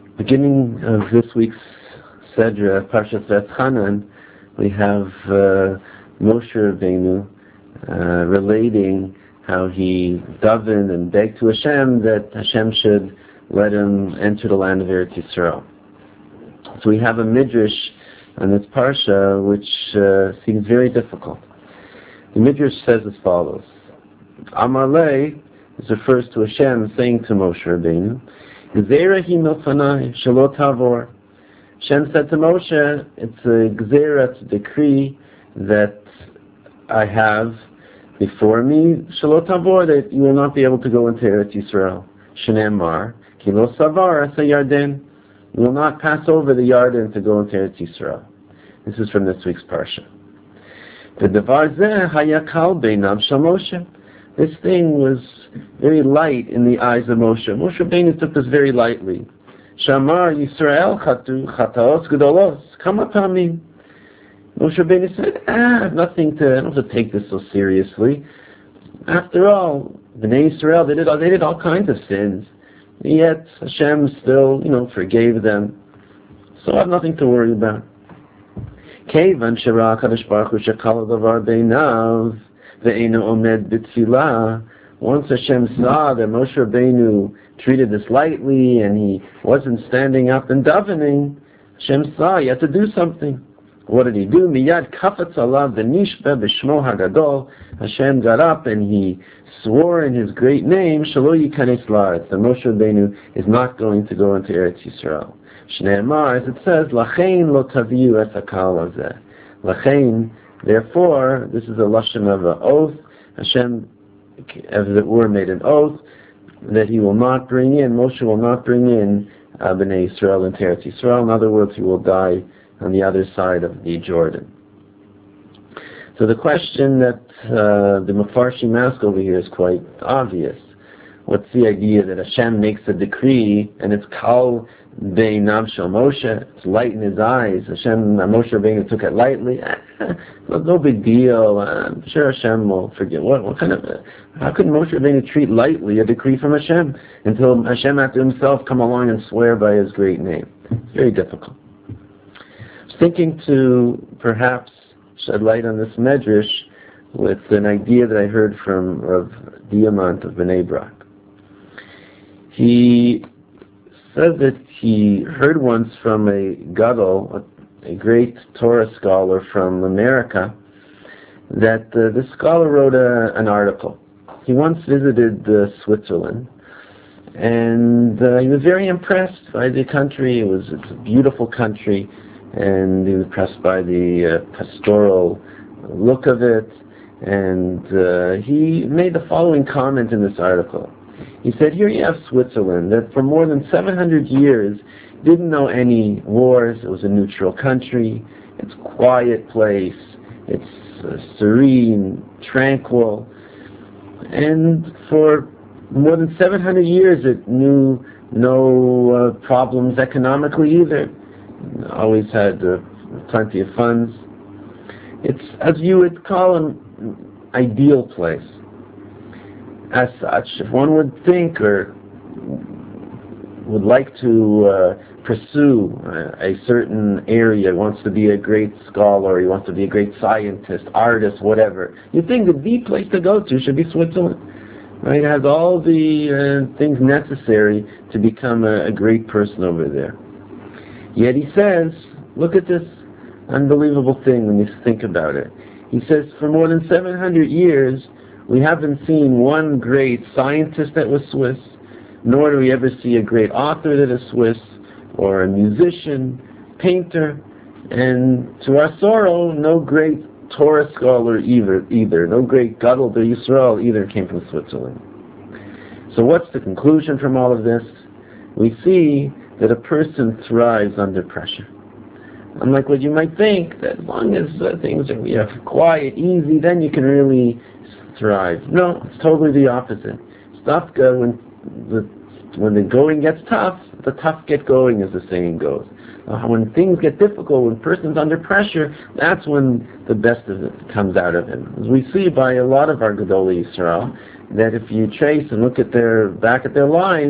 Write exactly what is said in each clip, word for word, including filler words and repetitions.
Beginning of this week's Sedra, Parshas V'etchanan, we have uh, Moshe Rabbeinu uh, relating how he davened and begged to Hashem that Hashem should let him enter the land of Eretz Yisrael. So we have a midrash on this parsha which uh, seems very difficult. The midrash says as follows: Amar lei, this refers to Hashem saying to Moshe Rabbeinu, Gzeira hi milfanai shelo tavor. Hashem said to Moshe, it's a gzeira, it's a decree that I have before me, shelo tavor, that you will not be able to go into Eretz Yisrael. Shneimar, ki lo savar asa Yarden. You will not pass over the Yarden to go into Eretz Yisrael. This is from this week's parsha. V'davar zeh haya kal beinav shel Moshe. This thing was very light in the eyes of Moshe. Moshe Rabbeinu took this very lightly. Shamar Yisrael chatu chataos gedolos kama pamim. Moshe Rabbeinu said, ah, I have nothing to, I don't have to take this so seriously. After all, Bnei Yisrael, they did, they did all kinds of sins. Yet Hashem still, you know, forgave them. So I have nothing to worry about. Kevan shara kadosh baruch hu shekal davar beinav. Once Hashem saw that Moshe Rabbeinu treated this lightly and he wasn't standing up and davening, Hashem saw he had to do something. What did he do? Miyad kafetz alav v'nishba b'shmo hagadol. Hashem got up and he swore in his great name, Shelo yikanes la'aretz, that Moshe Rabbeinu is not going to go into Eretz Yisrael. Shneimar, as it says, Lachein lo taviu et hakal hazeh. Lachein, therefore, this is a lashon of an oath. Hashem, as it were, made an oath that he will not bring in, Moshe will not bring in uh, Bnei Yisrael into Eretz Yisrael. In other words, he will die on the other side of the Jordan. So the question that uh, the Mefarshim ask over here is quite obvious. What's the idea that Hashem makes a decree and it's kal beinav shel Moshe, it's light in his eyes. Hashem, Moshe Rabbeinu took it lightly. no, no big deal. I'm sure Hashem will forget. What, what kind of? Uh, how could Moshe Rabbeinu treat lightly a decree from Hashem until Hashem had to himself come along and swear by his great name? It's very difficult. I was thinking to perhaps shed light on this medrash with an idea that I heard from Rav Diamant of Bnei Brak. He said that he heard once from a gadol, a, a great Torah scholar from America, that uh, this scholar wrote a, an article. He once visited uh, Switzerland, and uh, he was very impressed by the country. It was it's a beautiful country, and he was impressed by the uh, pastoral look of it, and uh, he made the following comment in this article. He said, here you have Switzerland, that for more than seven hundred years didn't know any wars. It was a neutral country. It's a quiet place. It's uh, serene, tranquil. And for more than seven hundred years it knew no uh, problems economically either. It always had uh, plenty of funds. It's, as you would call, an ideal place. As such, if one would think or would like to uh, pursue a, a certain area, wants to be a great scholar, he wants to be a great scientist, artist, whatever, you think that the place to go to should be Switzerland. Right? It has all the uh, things necessary to become a, a great person over there. Yet he says, look at this unbelievable thing when you think about it. He says, for more than seven hundred years, we haven't seen one great scientist that was Swiss, nor do we ever see a great author that is Swiss, or a musician, painter, and to our sorrow, no great Torah scholar either, either. No great Gadol Yisrael either came from Switzerland. So what's the conclusion from all of this? We see that a person thrives under pressure. Unlike what you might think, that as long as uh, things are you know, quiet, easy, then you can really thrive. No, it's totally the opposite. Stuff go when the when the going gets tough, the tough get going, as the saying goes. Uh, when things get difficult, when a person's under pressure, that's when the best of it comes out of him. As we see by a lot of our Gedolei Yisrael, that if you trace and look at their back at their lives,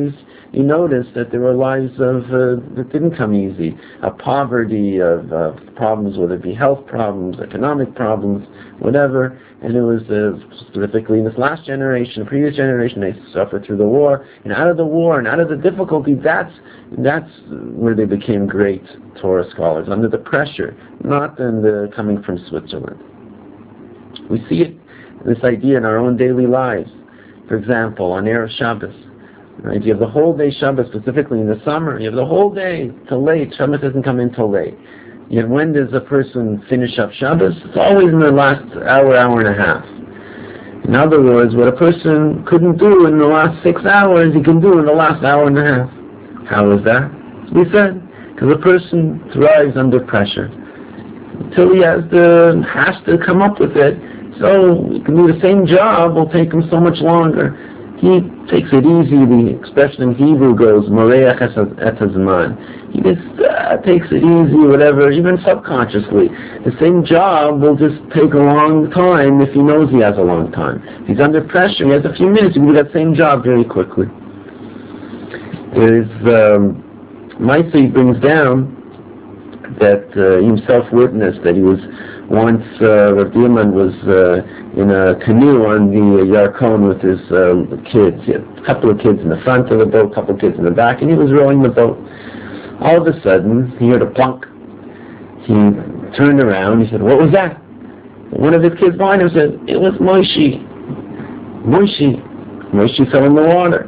you notice that there were lives of uh, that didn't come easy, a poverty of uh, problems, whether it be health problems, economic problems, whatever. And it was uh, specifically in this last generation, the previous generation, they suffered through the war, and out of the war and out of the difficulty, that's that's where they became great Torah scholars, under the pressure, not in the coming from Switzerland. We see it, this idea in our own daily lives. For example, on Erev Shabbos, right? You have the whole day Shabbos, specifically in the summer. You have the whole day till late. Shabbos doesn't come in till late. Yet when does a person finish up Shabbos? It's always in the last hour, hour and a half. In other words, what a person couldn't do in the last six hours, he can do in the last hour and a half. How is that? We said, because a person thrives under pressure. Until he has to, has to come up with it. So he can do the same job, will take him so much longer. He takes it easy. The expression in Hebrew goes, Moreach et hazman. He just uh, takes it easy, whatever, even subconsciously. The same job will just take a long time if he knows he has a long time. If he's under pressure, he has a few minutes, he can do that same job very quickly. There is, um, Maisei brings down that uh, he himself witnessed that he was once, uh, Rav Diamond was uh, in a canoe on the Yarkon with his uh, kids. He had a couple of kids in the front of the boat, a couple of kids in the back, and he was rowing the boat. All of a sudden, he heard a plunk. He turned around, he said, "What was that?" One of his kids behind him said, "It was Moshe. Moshe. Moshe fell in the water."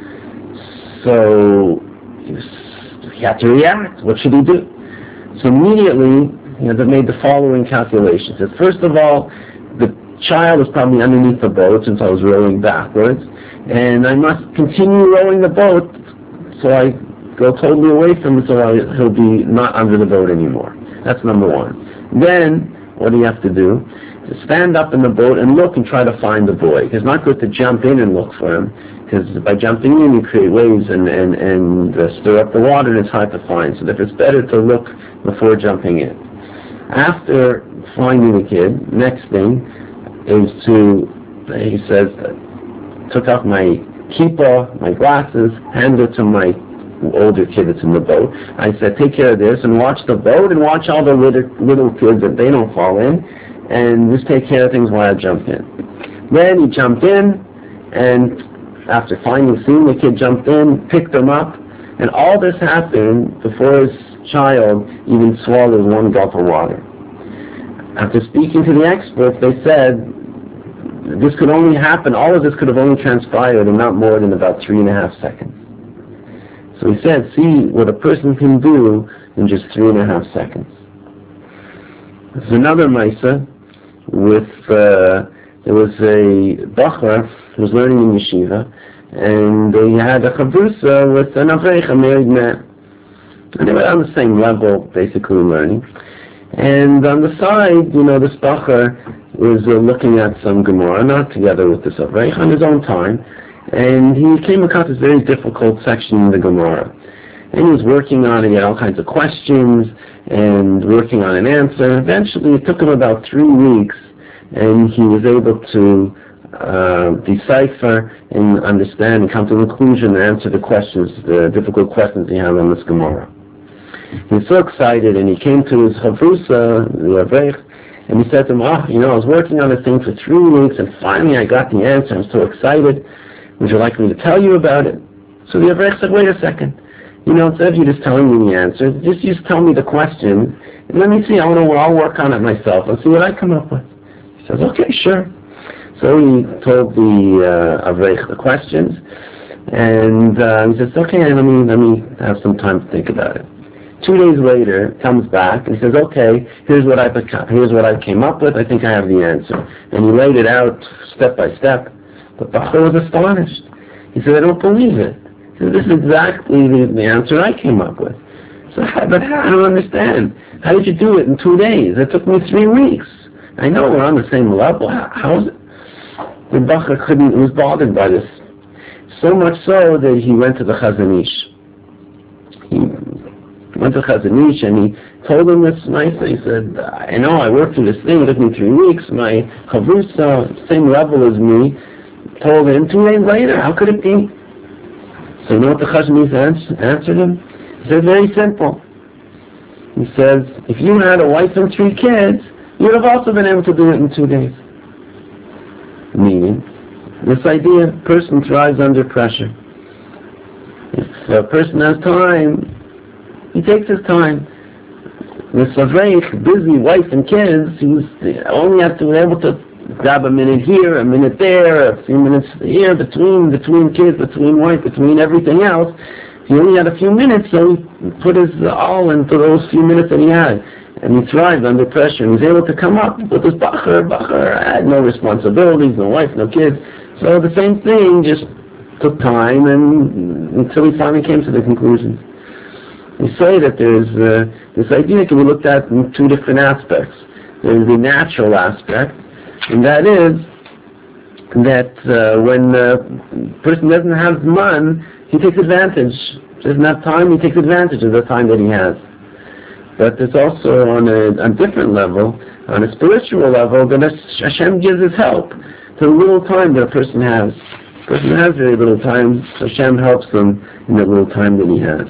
So he, was, he had to react. What should he do? So immediately, you know, they made the following calculations. That first of all, the child was probably underneath the boat since I was rowing backwards, and I must continue rowing the boat so I go totally away from him so I, he'll be not under the boat anymore. That's number one. Then, what do you have to do? To stand up in the boat and look and try to find the boy. It's not good to jump in and look for him, because by jumping in you create waves and, and, and uh, stir up the water, and it's hard to find. So it's better to look before jumping in. After finding the kid, next thing is to, he says, took off my kippah, my glasses, handed it to my older kid that's in the boat. I said, take care of this and watch the boat and watch all the little, little kids that they don't fall in, and just take care of things while I jump in. Then he jumped in, and after finally seeing the kid jumped in, picked him up, and all this happened before his child even swallowed one gulp of water. After speaking to the experts, they said this could only happen, all of this could have only transpired in not more than about three and a half seconds. So he said, see what a person can do in just three and a half seconds. There's another Maisa with, uh, there was a Bachar who was learning in yeshiva, and they had a chavrusa with an Avreich, a married man. And they were on the same level, basically learning. And on the side, you know, this Bachar was uh, looking at some Gemara, not together with this Avreich, on his own time. And he came across this very difficult section in the Gemara. And he was working on it, he had all kinds of questions, and working on an answer. Eventually, it took him about three weeks, and he was able to uh, decipher and understand and come to a conclusion and answer the questions, the difficult questions he had on this Gemara. He was so excited, and he came to his chavrusa, the Avreich, and he said to him, oh, you know, I was working on this thing for three weeks, and finally I got the answer. I'm so excited. Would you like me to tell you about it? So the Avreich said, wait a second. You know, instead of you just telling me the answer, just, just tell me the question, and let me see, I want to, I'll work on it myself. Let's see what I come up with. He says, okay, sure. So he told the uh, Avreich the questions, and uh, he says, okay, let me, let me have some time to think about it. Two days later, comes back and he says, okay, here's what I here's what I came up with. I think I have the answer. And he laid it out step by step. But Bachar was astonished. He said, I don't believe it. He said, this is exactly the, the answer I came up with. So, but how? I don't understand. How did you do it in two days? It took me three weeks. I know we're on the same level. How, how is it? The Bachar couldn't, he was bothered by this. So much so that he went to the Chazon Ish. He went to Chazon Ish and he told him this nicely. He said, I know I worked through this thing, it took me three weeks, my chavrusa, same level as me, told him two days later, how could it be? So you know what the Chazon Ish answered him? He said, very simple. He says, if you had a wife and three kids, you would have also been able to do it in two days. Meaning, this idea, a person thrives under pressure. If a person has time, he takes his time. This Avreich, busy wife and kids, he was only have to be able to grab a minute here, a minute there, a few minutes here, between between kids, between wife, between everything else. He only had a few minutes, so he put his all into those few minutes that he had. And he thrived under pressure, and he was able to come up with this bacher, bacher, had no responsibilities, no wife, no kids. So the same thing just took time and until he finally came to the conclusion. We say that there's uh, this idea can be looked at in two different aspects. There's the natural aspect, and that is that uh, when a person doesn't have man, he takes advantage. Doesn't have time, he takes advantage of the time that he has. But there's also on a, a different level, on a spiritual level, that Hashem gives his help to the little time that a person has. A person has very little time, so Hashem helps them in the little time that he has.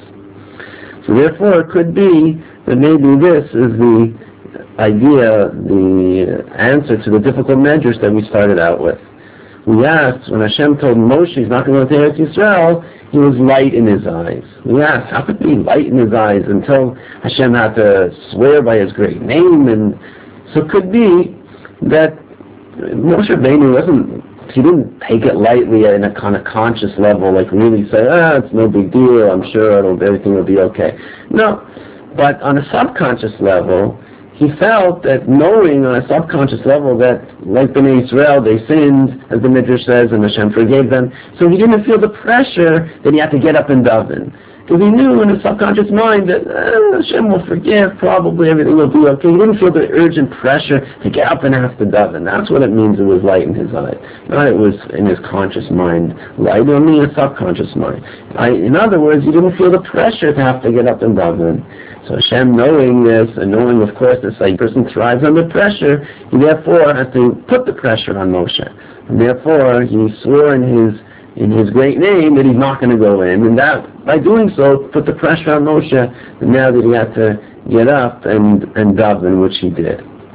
So therefore, it could be that maybe this is the idea, the answer to the difficult measures that we started out with. We asked, when Hashem told Moshe he's not going to go to Eretz Yisrael, he was light in his eyes. We asked, how could he be light in his eyes until Hashem had to swear by his great name? And so it could be that Moshe Rabbeinu wasn't, he didn't take it lightly in a kind of conscious level, like really say, ah, it's no big deal, I'm sure it'll, everything will be okay. No, but on a subconscious level, he felt that knowing on a subconscious level that, like Bnei Israel, they sinned, as the Midrash says, and Hashem forgave them. So he didn't feel the pressure that he had to get up and daven. Because he knew in his subconscious mind that eh, Hashem will forgive, probably everything will be okay. He didn't feel the urgent pressure to get up and have to daven. That's what it means it was light in his eye. Not it was in his conscious mind light, only in his subconscious mind. I, in other words, he didn't feel the pressure to have to get up and daven. So Hashem, knowing this, and knowing, of course, this like, person thrives under pressure, he therefore had to put the pressure on Moshe. And therefore, he swore in his in his great name that he's not going to go in. And that, by doing so, put the pressure on Moshe, and now that he had to get up and, and daven, which he did.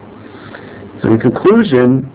So in conclusion,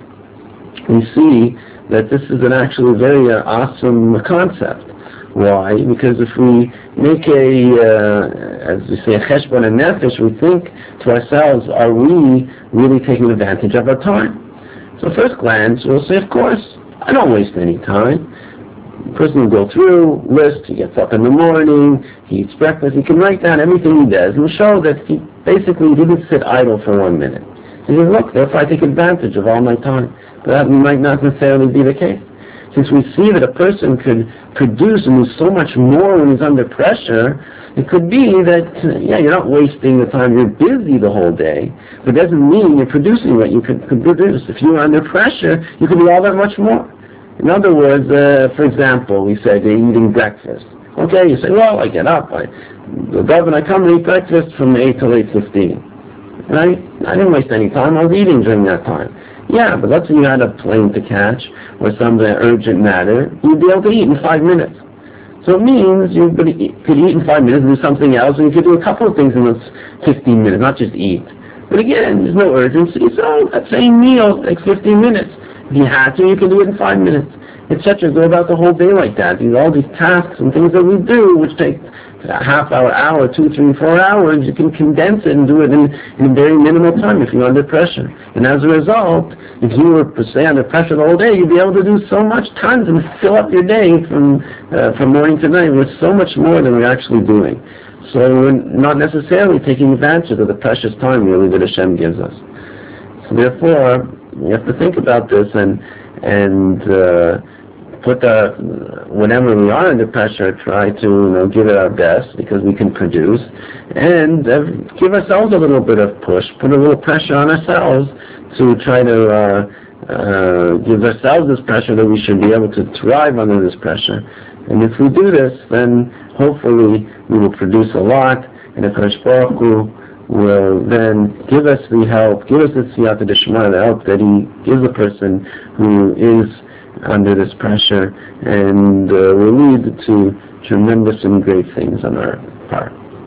we see that this is an actually very uh, awesome concept. Why? Because if we make a, uh, as we say, a cheshbon and nefesh, we think to ourselves, are we really taking advantage of our time? So first glance, we'll say, of course, I don't waste any time. The person will go through, list, he gets up in the morning, he eats breakfast, he can write down everything he does and show that he basically didn't sit idle for one minute. He says, look, therefore I take advantage of all my time. But that might not necessarily be the case. Since we see that a person could produce and do so much more when he's under pressure, it could be that, yeah, you're not wasting the time, you're busy the whole day, but it doesn't mean you're producing what you could, could produce. If you're under pressure, you could do all that much more. In other words, uh, for example, we say they're eating breakfast. Okay, you say, well, I get up, I, the governor, I come to eat breakfast from eight till eight fifteen. And I, I didn't waste any time, I was eating during that time. Yeah, but let's say you had a plane to catch or some urgent matter, you'd be able to eat in five minutes. So it means you could eat, could eat in five minutes and do something else, and you could do a couple of things in those fifteen minutes, not just eat. But again, there's no urgency, so that same meal takes fifteen minutes. If you had to, you can do it in five minutes, et cetera. Go about the whole day like that. These all these tasks and things that we do, which take a half hour, hour, two, three, four hours, you can condense it and do it in, in very minimal time if you're under pressure. And as a result, if you were to stay under pressure the whole day, you'd be able to do so much, tons, and fill up your day from uh, from morning to night with so much more than we're actually doing. So we're not necessarily taking advantage of the precious time really that Hashem gives us. So therefore, we have to think about this and and uh, put the, whenever we are under pressure, try to you know, give it our best because we can produce, and uh, give ourselves a little bit of push, put a little pressure on ourselves to try to uh, uh, give ourselves this pressure that we should be able to thrive under this pressure. And if we do this, then hopefully we will produce a lot, and the Kadosh Baruch Hu will then give us the help, give us the siyata d'shema, the help that He gives a person who is under this pressure, and uh, will lead to tremendous and great things on our part.